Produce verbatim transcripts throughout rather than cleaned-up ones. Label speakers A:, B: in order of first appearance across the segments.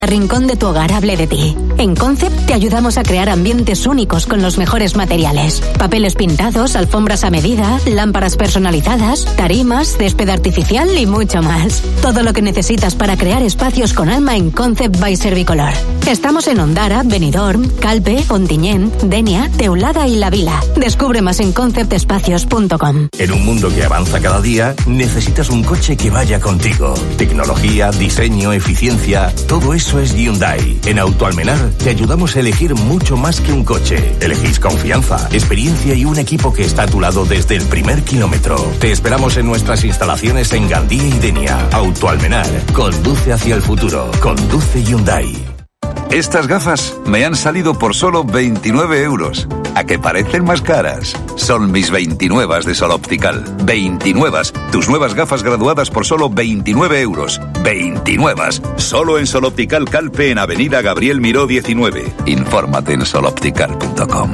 A: rincón de tu hogar hable de ti. En Concept te ayudamos a crear ambientes únicos con los mejores materiales. Papeles pintados, alfombras a medida, lámparas personalizadas, tarimas, césped artificial y mucho más. Todo lo que necesitas para crear espacios con alma en Concept by Servicolor. Estamos en Ondara, Benidorm, Calpe, Ontinyent, Denia, Teulada y La Vila. Descubre más en concept espacios punto com.
B: En un mundo que avanza cada día, necesitas un coche que vaya contigo. Tecnología, diseño, eficiencia, todo eso es Hyundai. En Autoalmenar te ayudamos a elegir mucho más que un coche. Elegís confianza, experiencia y un equipo que está a tu lado desde el primer kilómetro. Te esperamos en nuestras instalaciones en Gandía y Denia. Autoalmenar, conduce hacia el futuro. Conduce Hyundai.
C: Estas gafas me han salido por solo veintinueve euros. ¿A que parecen más caras? Son mis veintinuevas de Sol Optical. veintinuevas. Tus nuevas gafas graduadas por solo veintinueve euros. veintinuevas. Solo en Sol Optical Calpe en Avenida Gabriel Miró diecinueve. Infórmate en sol optical punto com.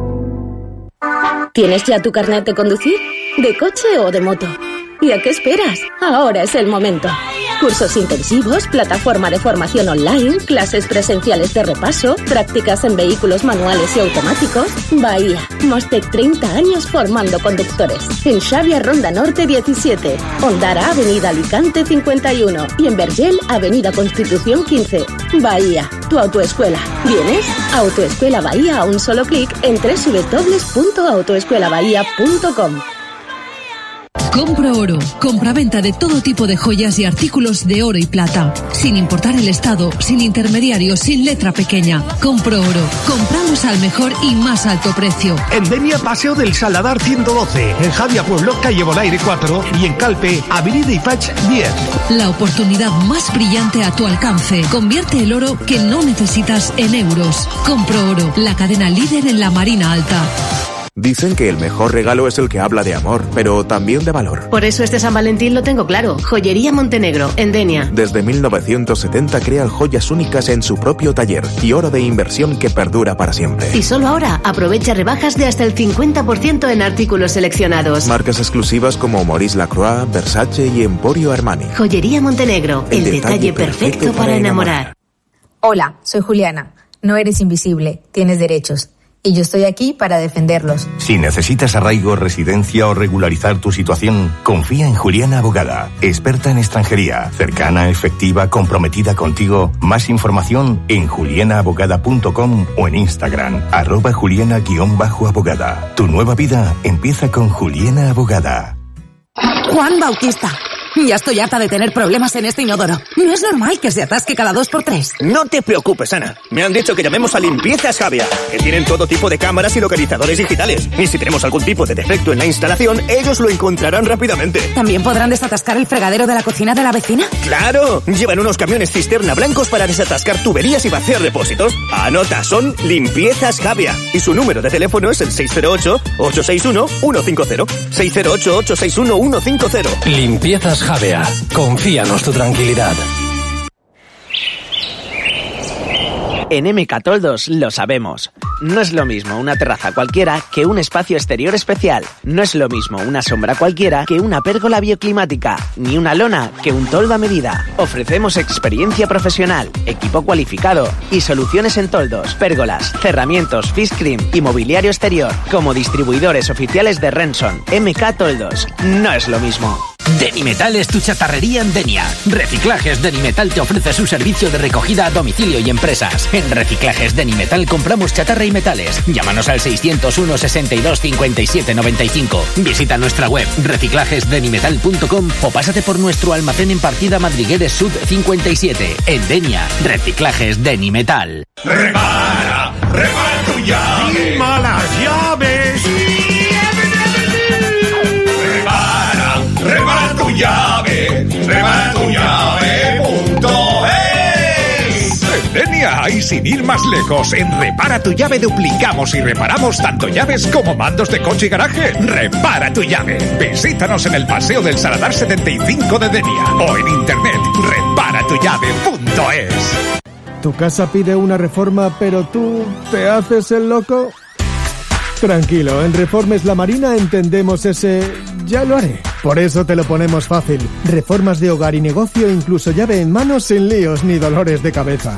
D: ¿Tienes ya tu carnet de conducir? ¿De coche o de moto? ¿Y a qué esperas? Ahora es el momento. Cursos intensivos, plataforma de formación online, clases presenciales de repaso, prácticas en vehículos manuales y automáticos. Bahía, más de treinta años formando conductores. En Xavia Ronda Norte diecisiete, Ondara Avenida Alicante cincuenta y uno y en Vergel Avenida Constitución quince. Bahía, tu autoescuela. ¿Vienes? Autoescuela Bahía a un solo clic en doble u doble u doble u punto autoescuela bahía punto com.
E: Compro Oro. Compra-venta de todo tipo de joyas y artículos de oro y plata. Sin importar el estado, sin intermediarios, sin letra pequeña. Compro Oro. Compramos al mejor y más alto precio.
F: En Denia, Paseo del Saladar ciento doce. En Javia Pueblo, calle Bonaire cuatro. Y en Calpe, Avenida Ifach diez.
E: La oportunidad más brillante a tu alcance. Convierte el oro que no necesitas en euros. Compro Oro. La cadena líder en la Marina Alta.
G: Dicen que el mejor regalo es el que habla de amor, pero también de valor.
H: Por eso este San Valentín lo tengo claro. Joyería Montenegro, en Denia.
G: Desde mil novecientos setenta crean joyas únicas en su propio taller y oro de inversión que perdura para siempre.
H: Y solo ahora aprovecha rebajas de hasta el cincuenta por ciento en artículos seleccionados.
G: Marcas exclusivas como Maurice Lacroix, Versace y Emporio Armani.
H: Joyería Montenegro, el, el detalle, detalle perfecto, perfecto para enamorar.
I: Hola, soy Juliana. No eres invisible, tienes derechos. Y yo estoy aquí para defenderlos.
B: Si necesitas arraigo, residencia o regularizar tu situación, confía en Juliana Abogada, experta en extranjería, cercana, efectiva, comprometida contigo. Más información en juliana abogada punto com o en Instagram, arroba juliana-abogada. Tu nueva vida empieza con Juliana Abogada.
J: Juan Bautista. Ya estoy harta de tener problemas en este inodoro. No es normal que se atasque cada dos por tres.
K: No te preocupes, Ana. Me han dicho que llamemos a Limpiezas Javia, que tienen todo tipo de cámaras y localizadores digitales. Y si tenemos algún tipo de defecto en la instalación, ellos lo encontrarán rápidamente.
J: ¿También podrán desatascar el fregadero de la cocina de la vecina?
K: ¡Claro! Llevan unos camiones cisterna blancos para desatascar tuberías y vaciar depósitos. Anota, son Limpiezas Javia. Y su número de teléfono es el seis cero ocho, ocho seis uno, uno cinco cero. seis cero ocho, ocho seis uno, uno cinco cero.
L: Limpiezas Javea. Confíanos tu tranquilidad.
M: En M K Toldos lo sabemos. No es lo mismo una terraza cualquiera que un espacio exterior especial. No es lo mismo una sombra cualquiera que una pérgola bioclimática. Ni una lona que un toldo a medida. Ofrecemos experiencia profesional, equipo cualificado y soluciones en toldos, pérgolas, cerramientos, fish cream y mobiliario exterior. Como distribuidores oficiales de Renson, M K Toldos. No es lo mismo.
N: Denimetal es tu chatarrería en Denia. Reciclajes Denimetal te ofrece su servicio de recogida a domicilio y empresas. En Reciclajes Denimetal compramos chatarra y metales. Llámanos al seiscientos uno, sesenta y dos, cincuenta y siete, noventa y cinco. Visita nuestra web reciclajes denimetal punto com o pásate por nuestro almacén en Partida Madrigueres Sud cincuenta y siete. En Denia, Reciclajes Denimetal.
O: Repara, repara tu llave.
F: ¡Lima las llaves!
O: Repara tu llave, repara tu llave punto es.
P: En Denia y sin ir más lejos, en Repara tu Llave duplicamos y reparamos tanto llaves como mandos de coche y garaje. Repara tu llave. Visítanos en el Paseo del Saladar setenta y cinco de Denia o en internet repara tu llave punto es.
Q: ¿Tu casa pide una reforma pero tú te haces el loco? Tranquilo, en Reformes La Marina entendemos ese Ya lo haré. Por eso te lo ponemos fácil. Reformas de hogar y negocio, incluso llave en mano, sin líos ni dolores de cabeza.